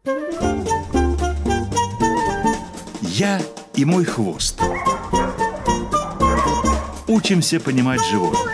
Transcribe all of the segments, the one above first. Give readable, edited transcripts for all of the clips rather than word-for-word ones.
Я и мой хвост. Учимся понимать животных.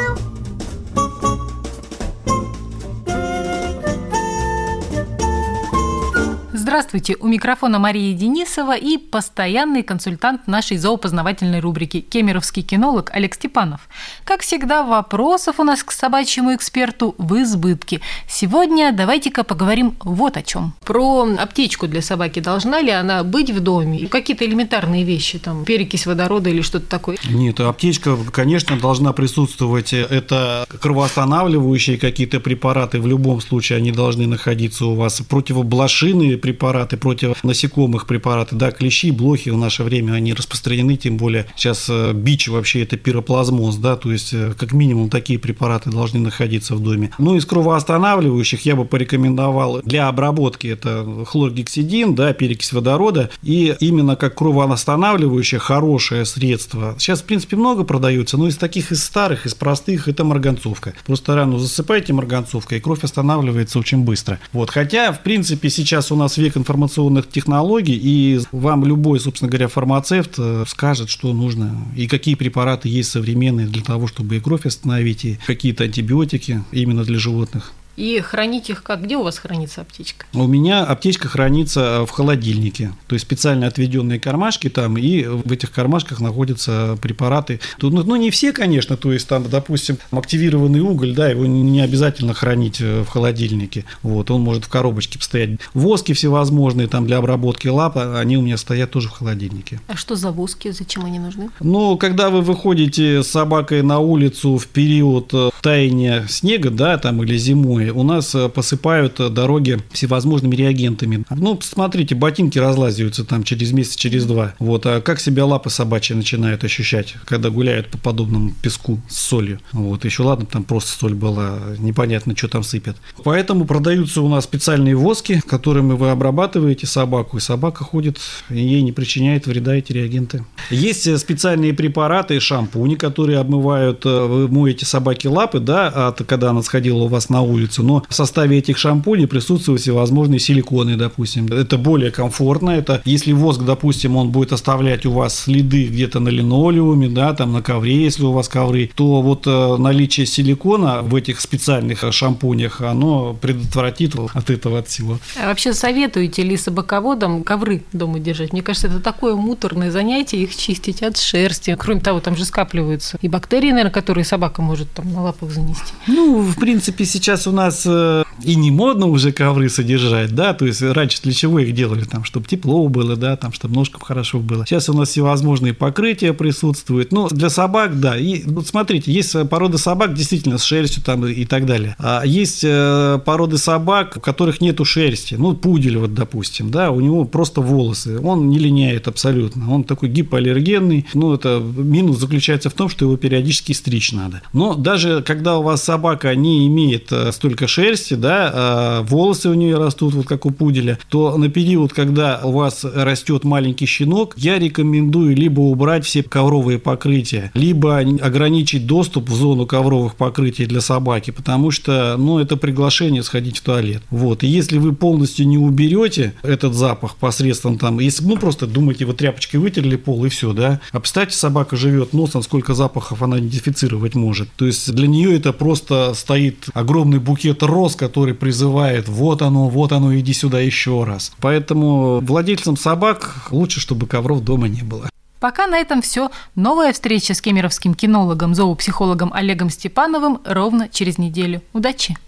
Здравствуйте, у микрофона Мария Денисова и постоянный консультант нашей зоопознавательной рубрики кемеровский кинолог Олег Степанов. Как всегда, вопросов у нас к собачьему эксперту в избытке. Сегодня давайте-ка поговорим вот о чем. Про аптечку для собаки. Должна ли она быть в доме? Какие-то элементарные вещи, там перекись водорода или что-то такое? Нет, аптечка, конечно, должна присутствовать. Это кровоостанавливающие какие-то препараты. В любом случае они должны находиться у вас. Противоблошиные препараты, против насекомых препараты, да, клещи, блохи в наше время, они распространены, тем более сейчас бич вообще это пироплазмоз, да, то есть как минимум такие препараты должны находиться в доме. Ну, из кровоостанавливающих я бы порекомендовал для обработки это хлоргексидин, да, перекись водорода, и именно как кровоостанавливающее хорошее средство. Сейчас, в принципе, много продается, но из таких, из старых, из простых, это марганцовка. Просто рану засыпаете марганцовкой, и кровь останавливается очень быстро. Вот, хотя, в принципе, сейчас у нас век информационных технологий, и вам любой, собственно говоря, фармацевт скажет, что нужно, и какие препараты есть современные для того, чтобы и кровь остановить, и какие-то антибиотики именно для животных. И хранить их как? Где у вас хранится аптечка? У меня аптечка хранится в холодильнике, то есть специально отведенные кармашки там, и в этих кармашках находятся препараты. Ну, не все, конечно, то есть там, допустим, активированный уголь, да, его не обязательно хранить в холодильнике, вот, он может в коробочке постоять. Воски всевозможные там для обработки лап, они у меня стоят тоже в холодильнике. А что за воски, зачем они нужны? Ну, когда вы выходите с собакой на улицу в период таяния снега, да, там, или зимой, у нас посыпают дороги всевозможными реагентами. Ну, смотрите, ботинки разлазиваются там через месяц, через два. Вот. А как себя лапы собачьи начинают ощущать, когда гуляют по подобному песку с солью? Вот. Еще ладно, там просто соль была, непонятно, что там сыпят. Поэтому продаются у нас специальные воски, которыми вы обрабатываете собаку, и собака ходит, и ей не причиняет вреда эти реагенты. Есть специальные препараты, шампуни, которые обмывают, вы моете собаке лапы, да, когда она сходила у вас на улицу, но в составе этих шампуней присутствуют всевозможные силиконы, допустим. Это более комфортно. Это если воск, допустим, он будет оставлять у вас следы где-то на линолеуме, да, там на ковре, если у вас ковры, то вот наличие силикона в этих специальных шампунях, оно предотвратит от этого от всего. А вообще советуете ли собаководам ковры дома держать? Мне кажется, это такое муторное занятие, их чистить от шерсти. Кроме того, там же скапливаются и бактерии, наверное, которые собака может там на лапах занести. Ну, в принципе, сейчас у нас и не модно уже ковры содержать, да, то есть раньше для чего их делали, там, чтобы тепло было, да, там, чтобы ножкам хорошо было. Сейчас у нас всевозможные покрытия присутствуют, ну, для собак, да, и вот смотрите, есть породы собак действительно с шерстью там и так далее, а есть породы собак, у которых нету шерсти, ну, пудель вот, допустим, да, у него просто волосы, он не линяет абсолютно, он такой гипоаллергенный, ну, это минус заключается в том, что его периодически стричь надо. Но даже когда у вас собака не имеет столько шерсти, да, волосы у нее растут, вот как у пуделя, то на период, когда у вас растет маленький щенок, я рекомендую либо убрать все ковровые покрытия, либо ограничить доступ в зону ковровых покрытий для собаки, потому что, ну, это приглашение сходить в туалет. Вот. И если вы полностью не уберете этот запах посредством там, если, ну, просто думаете, вы тряпочкой вытерли пол и все, да, а представьте, собака живет носом, сколько запахов она идентифицировать может. То есть для нее это просто стоит огромный букет роз, который призывает вот оно, иди сюда еще раз. Поэтому владельцам собак лучше, чтобы ковров дома не было. Пока на этом все. Новая встреча с кемеровским кинологом, зоопсихологом Олегом Степановым ровно через неделю. Удачи!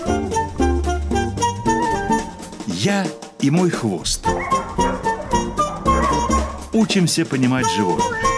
Я и мой хвост. Учимся понимать животных.